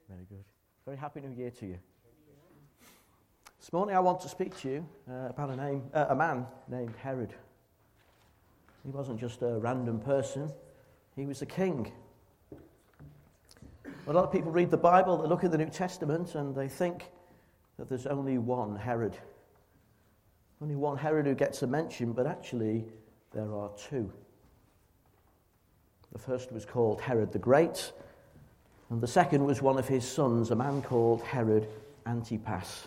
Very good. Very happy New Year to you. This morning I want to speak to you about a man named Herod. He wasn't just a random person, he was a king. A lot of people read the Bible, they look at the New Testament, and they think that there's only one Herod. Only one Herod who gets a mention, but actually there are two. The first was called Herod the Great, and the second was one of his sons, a man called Herod Antipas.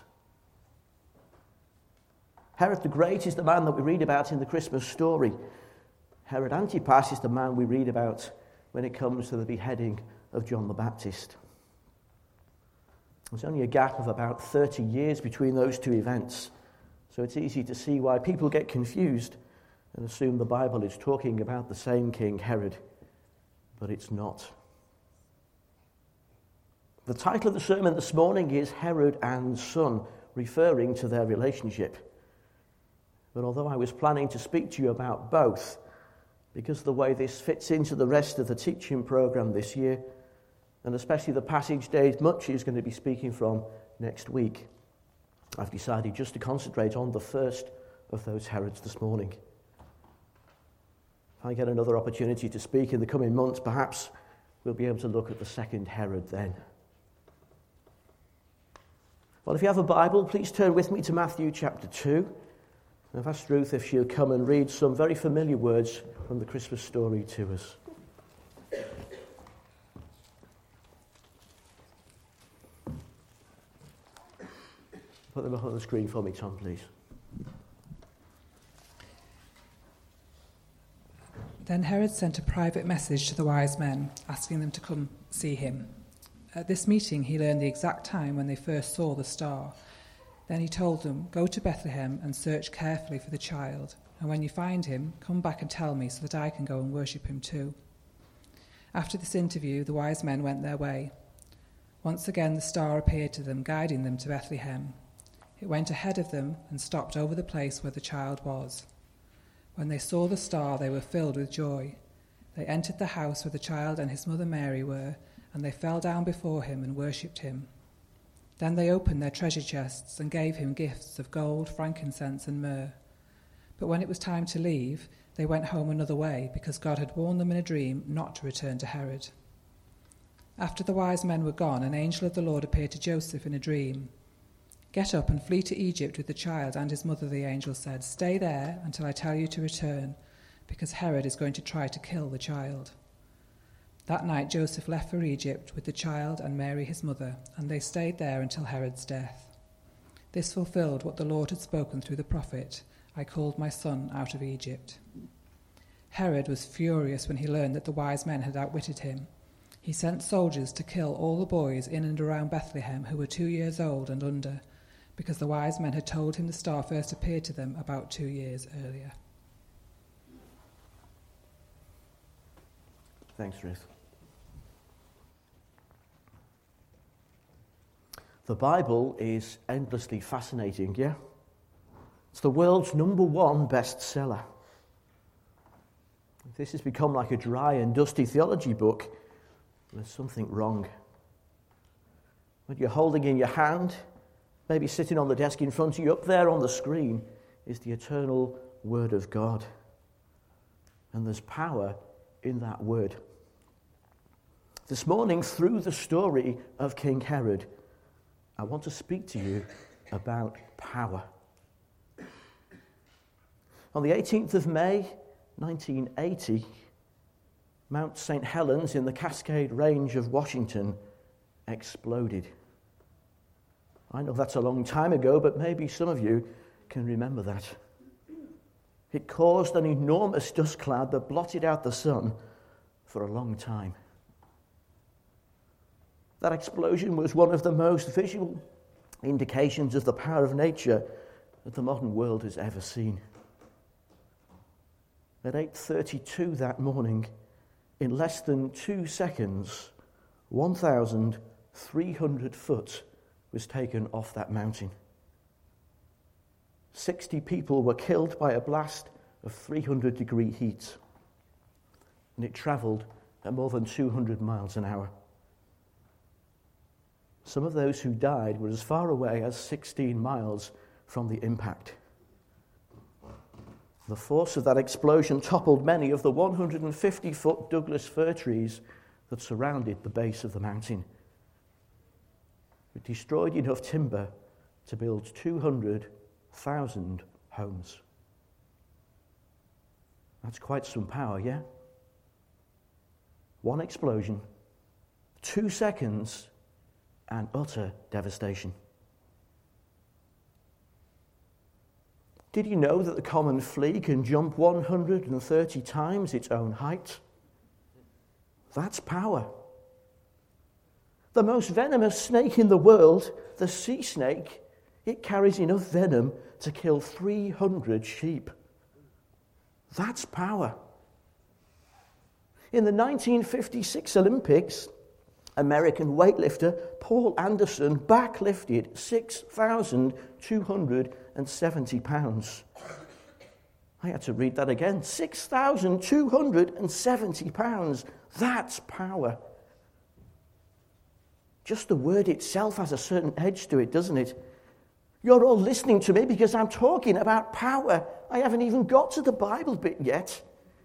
Herod the Great is the man that we read about in the Christmas story. Herod Antipas is the man we read about when it comes to the beheading of John the Baptist. There's only a gap of about 30 years between those two events, so it's easy to see why people get confused and assume the Bible is talking about the same King Herod, but it's not. The title of the sermon this morning is Herod and Son, referring to their relationship. But although I was planning to speak to you about both, because of the way this fits into the rest of the teaching program this year, and especially the passage Dave Much is going to be speaking from next week, I've decided just to concentrate on the first of those Herods this morning. If I get another opportunity to speak in the coming months, perhaps we'll be able to look at the second Herod then. Well, if you have a Bible, please turn with me to Matthew chapter 2. I've asked Ruth if she'll come and read some very familiar words from the Christmas story to us. Put them up on the screen for me, Tom, please. Then Herod sent a private message to the wise men, asking them to come see him. At this meeting, he learned the exact time when they first saw the star. Then he told them, "Go to Bethlehem and search carefully for the child, and when you find him, come back and tell me so that I can go and worship him too." After this interview, the wise men went their way. Once again the star appeared to them, guiding them to Bethlehem. It went ahead of them and stopped over the place where the child was. When they saw the star, they were filled with joy. They entered the house where the child and his mother Mary were, and they fell down before him and worshipped him. Then they opened their treasure chests and gave him gifts of gold, frankincense, and myrrh. But when it was time to leave, they went home another way, because God had warned them in a dream not to return to Herod. After the wise men were gone, an angel of the Lord appeared to Joseph in a dream. "Get up and flee to Egypt with the child and his mother," the angel said. "Stay there until I tell you to return, because Herod is going to try to kill the child." That night Joseph left for Egypt with the child and Mary his mother, and they stayed there until Herod's death. This fulfilled what the Lord had spoken through the prophet, "I called my son out of Egypt." Herod was furious when he learned that the wise men had outwitted him. He sent soldiers to kill all the boys in and around Bethlehem who were 2 years old and under, because the wise men had told him the star first appeared to them about 2 years earlier. Thanks, Ruth. The Bible is endlessly fascinating, yeah? It's the world's #1 bestseller. If this has become like a dry and dusty theology book, there's something wrong. What you're holding in your hand, maybe sitting on the desk in front of you, up there on the screen, is the eternal Word of God. And there's power in that Word. This morning, through the story of King Herod, I want to speak to you about power. On the 18th of May, 1980, Mount St. Helens in the Cascade Range of Washington exploded. I know that's a long time ago, but maybe some of you can remember that. It caused an enormous dust cloud that blotted out the sun for a long time. That explosion was one of the most visual indications of the power of nature that the modern world has ever seen. At 8:32 that morning, in less than 2 seconds, 1,300 foot was taken off that mountain. 60 people were killed by a blast of 300-degree heat, and it travelled at more than 200 miles an hour. some of those who died were as far away as 16 miles from the impact. The force of that explosion toppled many of the 150-foot Douglas fir trees that surrounded the base of the mountain. It destroyed enough timber to build 200,000 homes. That's quite some power, yeah? One explosion, 2 seconds, and utter devastation. Did you know that the common flea can jump 130 times its own height? That's power. The most venomous snake in the world, the sea snake, it carries enough venom to kill 300 sheep. That's power. In the 1956 Olympics, American weightlifter Paul Anderson backlifted 6,270 pounds. I had to read that again. 6,270 pounds. That's power. Just the word itself has a certain edge to it, doesn't it? You're all listening to me because I'm talking about power. I haven't even got to the Bible bit yet.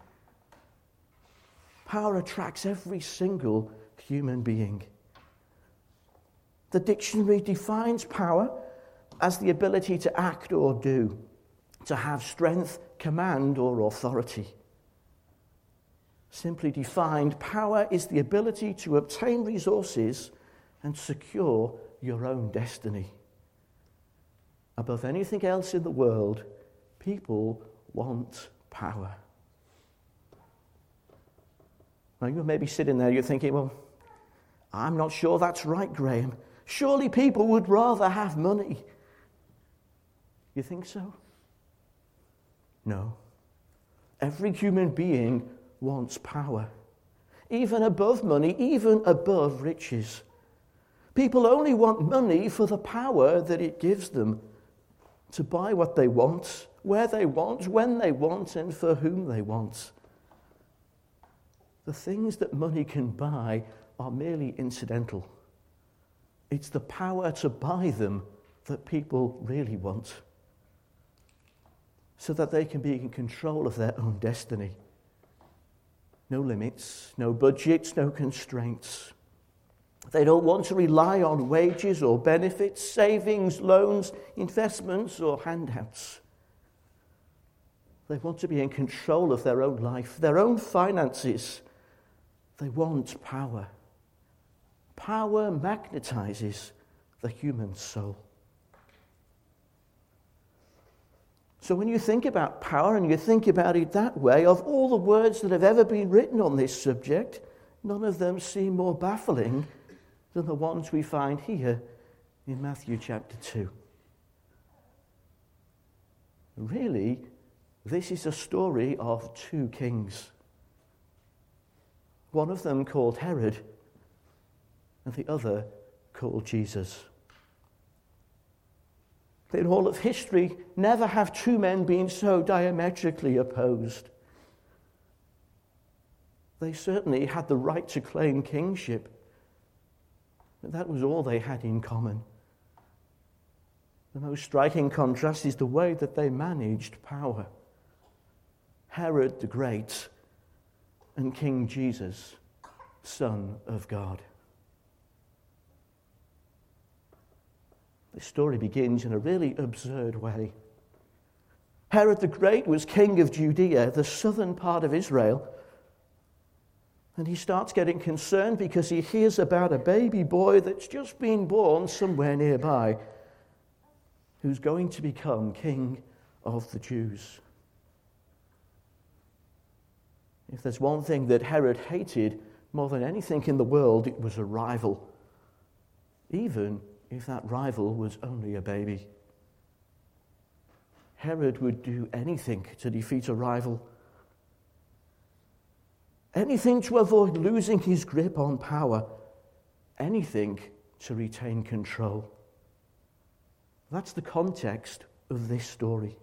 Power attracts every single human being. The dictionary defines power as the ability to act or do, to have strength, command, or authority. Simply defined, power is the ability to obtain resources and secure your own destiny. Above anything else in the world, people want power. Now, you may be sitting there, you're thinking, well, I'm not sure that's right, Graham. Surely people would rather have money. You think so? No. Every human being wants power. Even above money, even above riches. People only want money for the power that it gives them to buy what they want, where they want, when they want, and for whom they want. The things that money can buy are merely incidental. It's the power to buy them that people really want, so that they can be in control of their own destiny. No limits, no budgets, no constraints. They don't want to rely on wages or benefits, savings, loans, investments, or handouts. They want to be in control of their own life, their own finances. They want power. Power magnetizes the human soul. So when you think about power and you think about it that way, of all the words that have ever been written on this subject, none of them seem more baffling than the ones we find here in Matthew chapter 2. Really, this is a story of two kings. One of them called Herod, and the other called Jesus. In all of history, never have two men been so diametrically opposed. They certainly had the right to claim kingship, but that was all they had in common. The most striking contrast is the way that they managed power. Herod the Great and King Jesus, Son of God. The story begins in a really absurd way. Herod the Great was king of Judea, the southern part of Israel, and he starts getting concerned because he hears about a baby boy that's just been born somewhere nearby who's going to become king of the Jews. If there's one thing that Herod hated more than anything in the world, it was a rival, even if that rival was only a baby. Herod would do anything to defeat a rival, anything to avoid losing his grip on power, anything to retain control. That's the context of this story.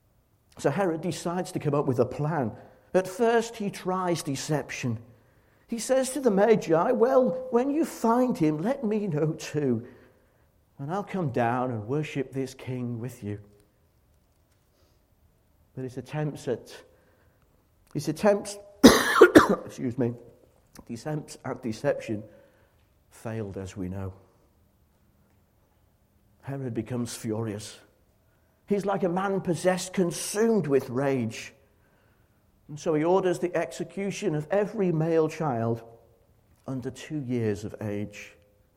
So Herod decides to come up with a plan. At first, he tries deception. He says to the Magi, well, when you find him, let me know too, and I'll come down and worship this king with you. But his attempts excuse me, his attempts at deception failed, as we know. Herod becomes furious. He's like a man possessed, consumed with rage. And so he orders the execution of every male child under 2 years of age.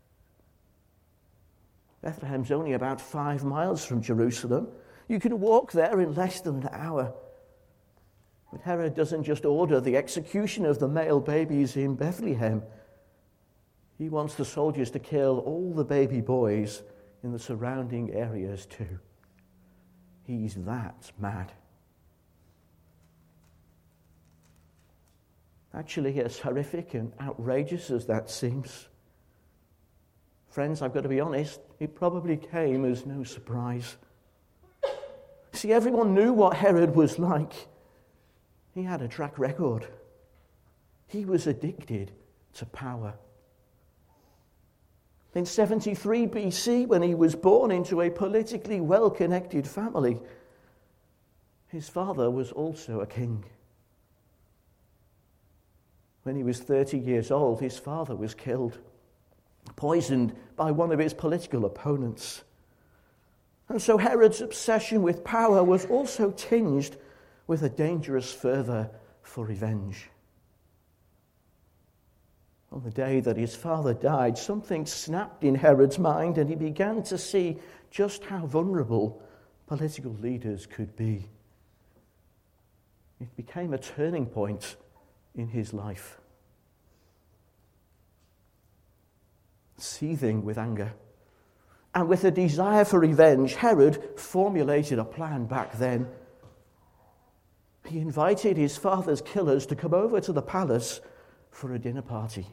Bethlehem's only about 5 miles from Jerusalem. You can walk there in less than an hour. But Herod doesn't just order the execution of the male babies in Bethlehem. He wants the soldiers to kill all the baby boys in the surrounding areas too. He's that mad. Actually, as horrific and outrageous as that seems, friends, I've got to be honest, it probably came as no surprise. See, everyone knew what Herod was like. He had a track record. He was addicted to power. In 73 BC, when he was born into a politically well-connected family, his father was also a king. When he was 30 years old, his father was killed, poisoned by one of his political opponents. And so Herod's obsession with power was also tinged with a dangerous fervour for revenge. On the day that his father died, something snapped in Herod's mind, and he began to see just how vulnerable political leaders could be. It became a turning point in his life. Seething with anger and with a desire for revenge, Herod formulated a plan back then. He invited his father's killers to come over to the palace for a dinner party.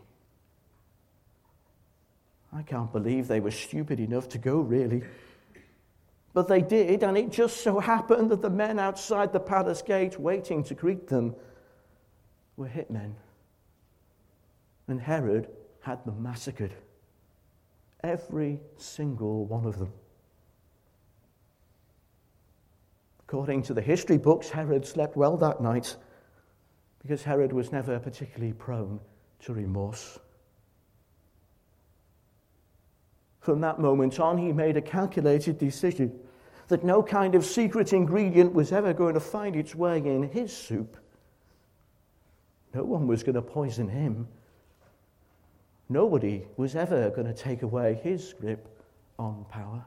I can't believe they were stupid enough to go, really. But they did, and it just so happened that the men outside the palace gate waiting to greet them were hitmen. And Herod had them massacred. Every single one of them. According to the history books, Herod slept well that night because Herod was never particularly prone to remorse. From that moment on, he made a calculated decision that no kind of secret ingredient was ever going to find its way in his soup. No one was going to poison him. Nobody was ever going to take away his grip on power.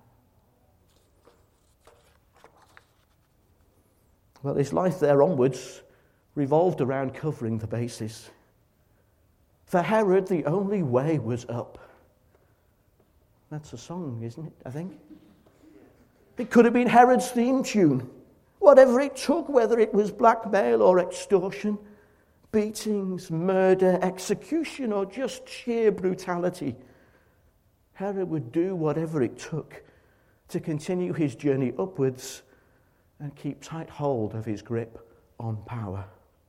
Well, his life there onwards revolved around covering the bases. For Herod, the only way was up. That's a song, isn't it, I think? It could have been Herod's theme tune. Whatever it took, whether it was blackmail or extortion, beatings, murder, execution, or just sheer brutality, Herod would do whatever it took to continue his journey upwards and keep tight hold of his grip on power.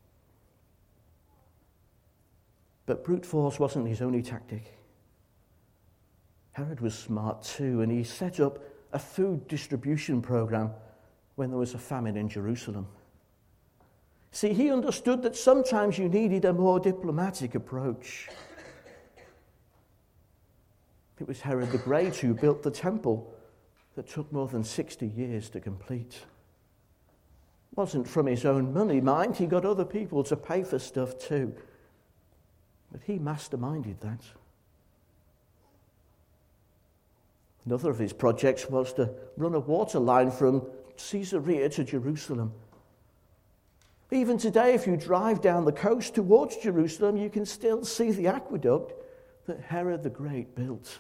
But brute force wasn't his only tactic. Herod was smart too, and he set up a food distribution program when there was a famine in Jerusalem. See, he understood that sometimes you needed a more diplomatic approach. It was Herod the Great who built the temple that took more than 60 years to complete. It wasn't from his own money, mind. He got other people to pay for stuff too. But he masterminded that. Another of his projects was to run a water line from Caesarea to Jerusalem. Even today, if you drive down the coast towards Jerusalem, you can still see the aqueduct that Herod the Great built.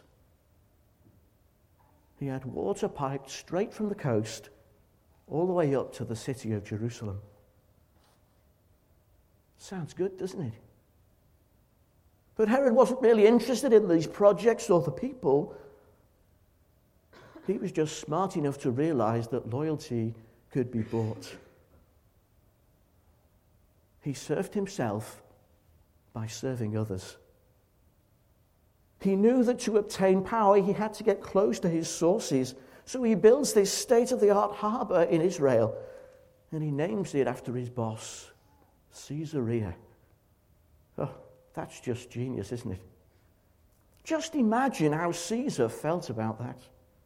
He had water piped straight from the coast all the way up to the city of Jerusalem. Sounds good, doesn't it? But Herod wasn't really interested in these projects or the people. He was just smart enough to realize that loyalty could be bought. He served himself by serving others. He knew that to obtain power, he had to get close to his sources. So he builds this state-of-the-art harbour in Israel, and he names it after his boss, Caesarea. Oh, that's just genius, isn't it? Just imagine how Caesar felt about that.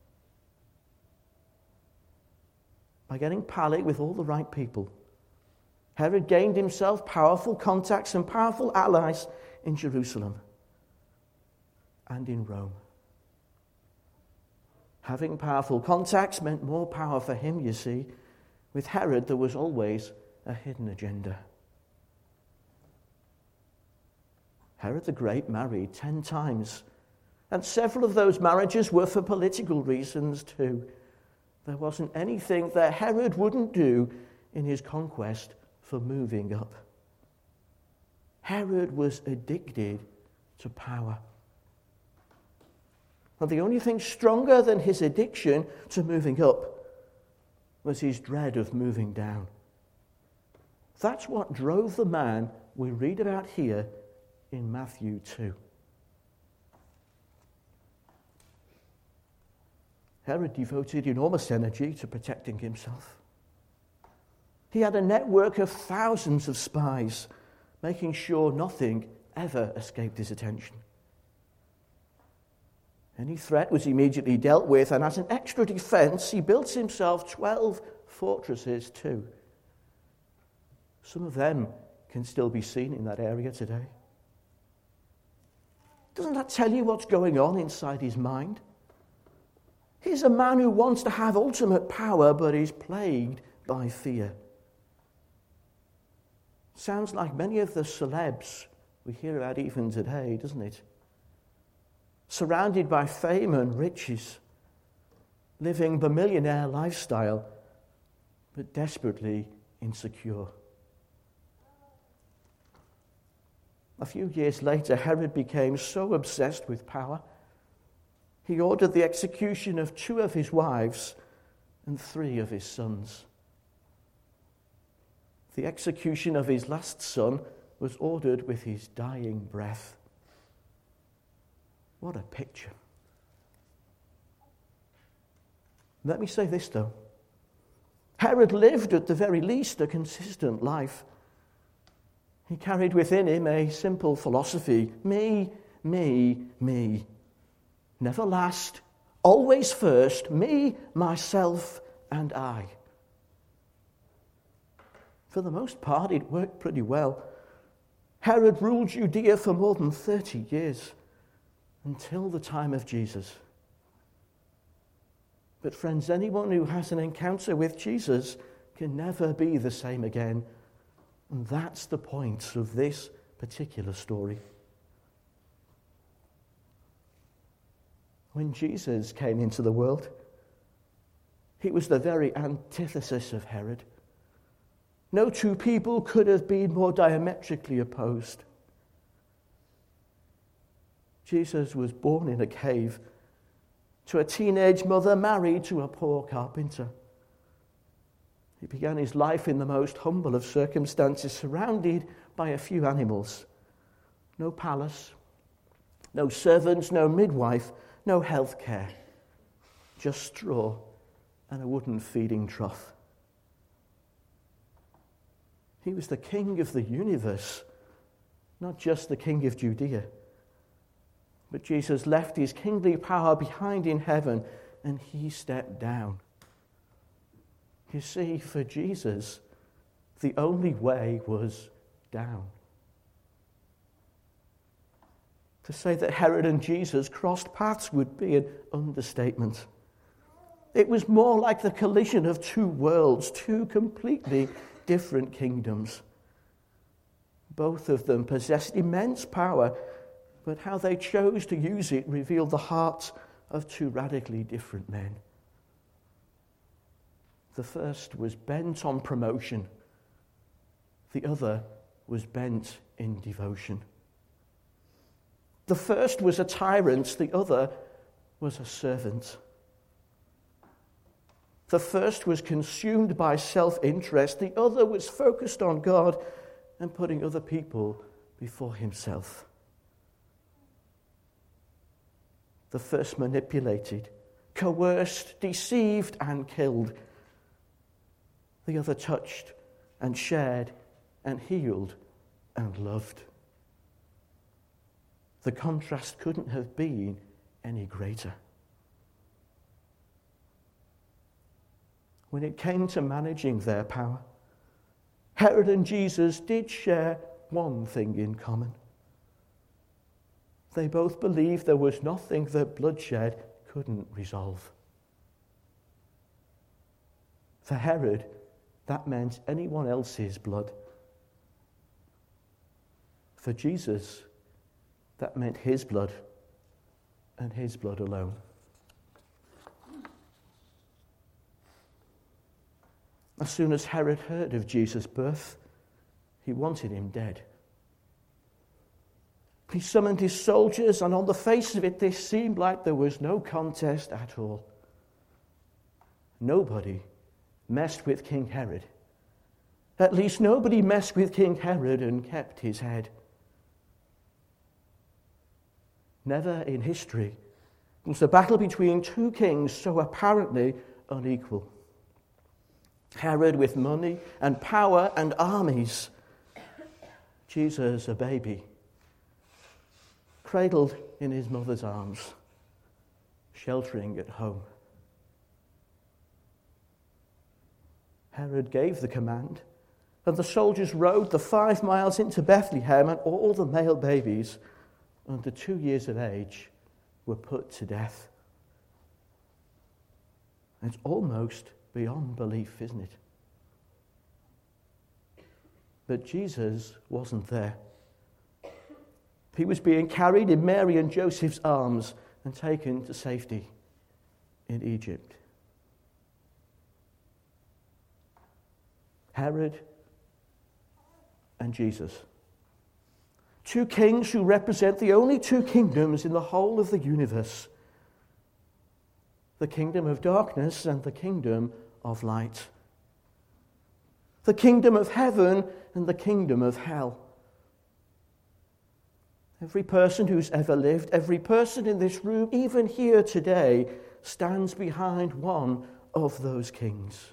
By getting pally with all the right people, Herod gained himself powerful contacts and powerful allies in Jerusalem and in Rome. Having powerful contacts meant more power for him, you see. With Herod, there was always a hidden agenda. Herod the Great married 10 times, and several of those marriages were for political reasons too. There wasn't anything that Herod wouldn't do in his conquest for moving up. Herod was addicted to power. And the only thing stronger than his addiction to moving up was his dread of moving down. That's what drove the man we read about here in Matthew 2. Herod devoted enormous energy to protecting himself. He had a network of thousands of spies, making sure nothing ever escaped his attention. Any threat was immediately dealt with, and as an extra defense, he built himself 12 fortresses too. Some of them can still be seen in that area today. Doesn't that tell you what's going on inside his mind? He's a man who wants to have ultimate power, but is plagued by fear. Sounds like many of the celebs we hear about even today, doesn't it? Surrounded by fame and riches, living the millionaire lifestyle, but desperately insecure. A few years later, Herod became so obsessed with power, he ordered the execution of 2 of his wives and 3 of his sons. The execution of his last son was ordered with his dying breath. What a picture. Let me say this, though. Herod lived, at the very least, a consistent life. He carried within him a simple philosophy: me, me, me. Never last, always first, me, myself, and I. For the most part, it worked pretty well. Herod ruled Judea for more than 30 years, until the time of Jesus. But friends, anyone who has an encounter with Jesus can never be the same again. And that's the point of this particular story. When Jesus came into the world, he was the very antithesis of Herod. No 2 people could have been more diametrically opposed. Jesus was born in a cave to a teenage mother married to a poor carpenter. He began his life in the most humble of circumstances, surrounded by a few animals. No palace, no servants, no midwife, no health care. Just straw and a wooden feeding trough. He was the king of the universe, not just the king of Judea. But Jesus left his kingly power behind in heaven, and he stepped down. You see, for Jesus, the only way was down. To say that Herod and Jesus crossed paths would be an understatement. It was more like the collision of 2 worlds, 2 completely different kingdoms. Both of them possessed immense power, but how they chose to use it revealed the hearts of 2 radically different men. The first was bent on promotion. The other was bent in devotion. The first was a tyrant, the other was a servant. The first was consumed by self-interest, the other was focused on God and putting other people before himself. The first manipulated, coerced, deceived, and killed. The other touched and shared and healed and loved. The contrast couldn't have been any greater. When it came to managing their power, Herod and Jesus did share one thing in common. They both believed there was nothing that bloodshed couldn't resolve. For Herod, that meant anyone else's blood. For Jesus, that meant his blood, and his blood alone. As soon as Herod heard of Jesus' birth, he wanted him dead. He summoned his soldiers, and on the face of it, this seemed like there was no contest at all. Nobody messed with King Herod. At least nobody messed with King Herod and kept his head. Never in history was the battle between two kings so apparently unequal. Herod with money and power and armies. Jesus, a baby, cradled in his mother's arms, sheltering at home. Herod gave the command, and the soldiers rode the 5 miles into Bethlehem, and all the male babies under 2 years of age were put to death. It's almost beyond belief, isn't it? But Jesus wasn't there. He was being carried in Mary and Joseph's arms and taken to safety in Egypt. Herod and Jesus. Two kings who represent the only two kingdoms in the whole of the universe. The kingdom of darkness and the kingdom of light. The kingdom of heaven and the kingdom of hell. Every person who's ever lived, every person in this room, even here today, stands behind one of those kings.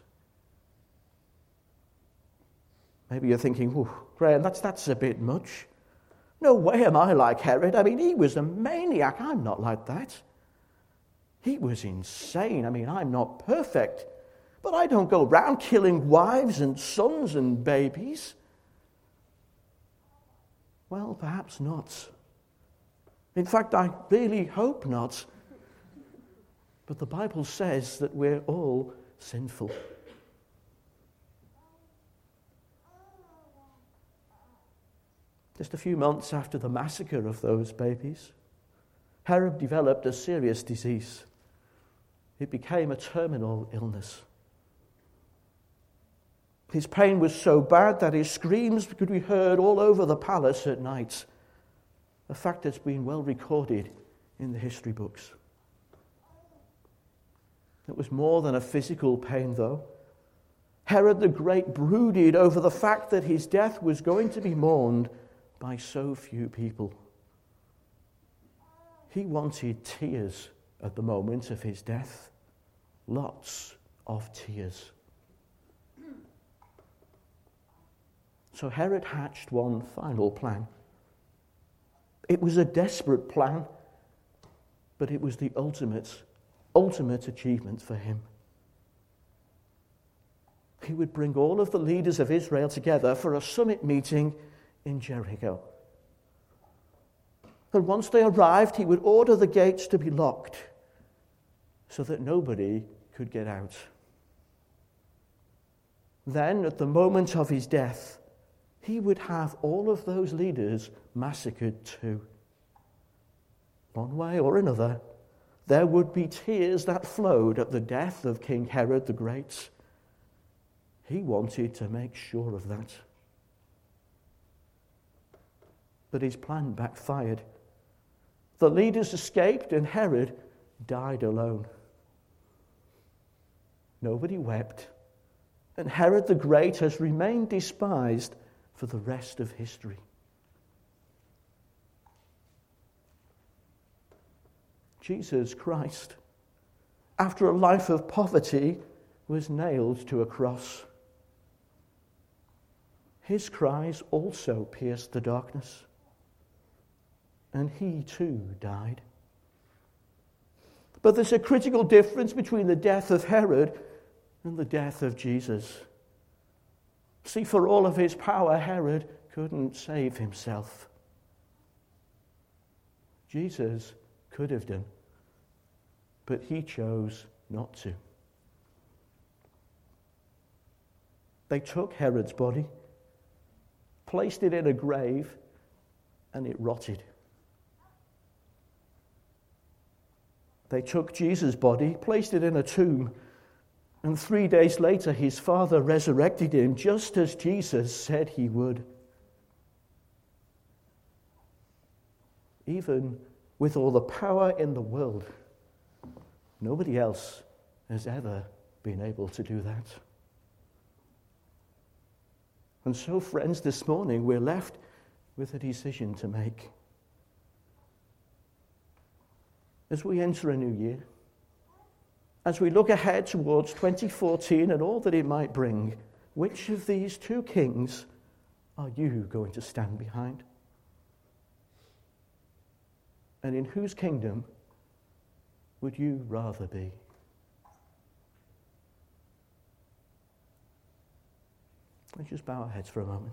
Maybe you're thinking, Graham, that's a bit much. No way am I like Herod. I mean, he was a maniac. I'm not like that. He was insane. I mean, I'm not perfect. But I don't go round killing wives and sons and babies. Well, perhaps not. In fact, I really hope not. But the Bible says that we're all sinful. Just a few months after the massacre of those babies, Herod developed a serious disease. It became a terminal illness. His pain was so bad that his screams could be heard all over the palace at night, a fact that's been well recorded in the history books. It was more than a physical pain, though. Herod the Great brooded over the fact that his death was going to be mourned by so few people. He wanted tears at the moment of his death. Lots of tears. So Herod hatched one final plan. It was a desperate plan, but it was the ultimate achievement for him. He would bring all of the leaders of Israel together for a summit meeting in Jericho. And once they arrived, he would order the gates to be locked so that nobody could get out. Then, at the moment of his death, he would have all of those leaders massacred too. One way or another, there would be tears that flowed at the death of King Herod the Great. He wanted to make sure of that. But his plan backfired. The leaders escaped and Herod died alone. Nobody wept, and Herod the Great has remained despised for the rest of history. Jesus Christ, after a life of poverty, was nailed to a cross. His cries also pierced the darkness, and he too died. But there's a critical difference between the death of Herod and the death of Jesus. See, for all of his power, Herod couldn't save himself. Jesus could have done, but he chose not to. They took Herod's body, placed it in a grave, and it rotted. They took Jesus' body, placed it in a tomb, and 3 days later his Father resurrected him just as Jesus said he would. Even with all the power in the world, nobody else has ever been able to do that. And so, friends, this morning we're left with a decision to make. As we enter a new year, as we look ahead towards 2014 and all that it might bring, which of these two kings are you going to stand behind? And in whose kingdom would you rather be? Let's just bow our heads for a moment.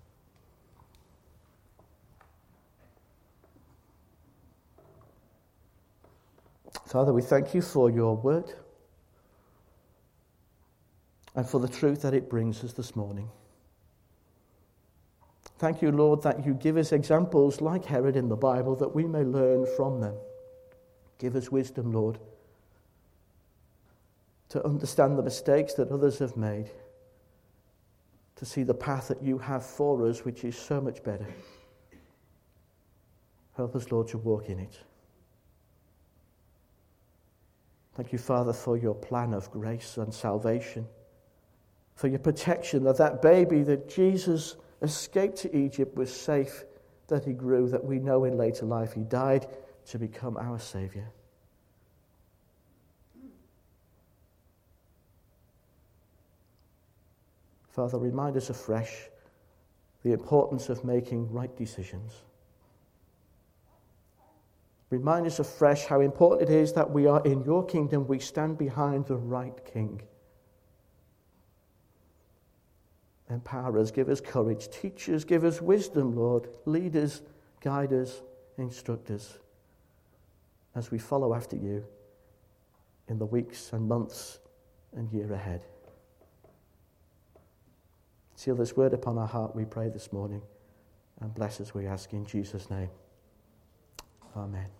Father, we thank you for your word and for the truth that it brings us this morning. Thank you, Lord, that you give us examples like Herod in the Bible that we may learn from them. Give us wisdom, Lord, to understand the mistakes that others have made, to see the path that you have for us, which is so much better. Help us, Lord, to walk in it. Thank you, Father, for your plan of grace and salvation, for your protection, that baby that Jesus escaped to Egypt was safe, that he grew, that we know in later life he died to become our Saviour. Father, remind us afresh the importance of making right decisions. Remind us afresh how important it is that we are in your kingdom, we stand behind the right King. Empower us, give us courage, teach us, give us wisdom, Lord. Lead us, guide us, instruct us as we follow after you in the weeks and months and year ahead. Seal this word upon our heart, we pray this morning, and bless us, we ask in Jesus' name. Amen.